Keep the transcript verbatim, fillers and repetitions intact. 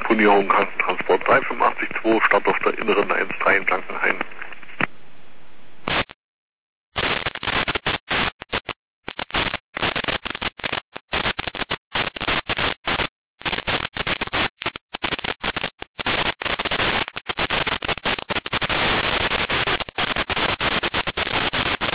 Punier Hohenkranzentransport drei fünf acht zwei, Start auf der inneren eins drei in Blankenhain.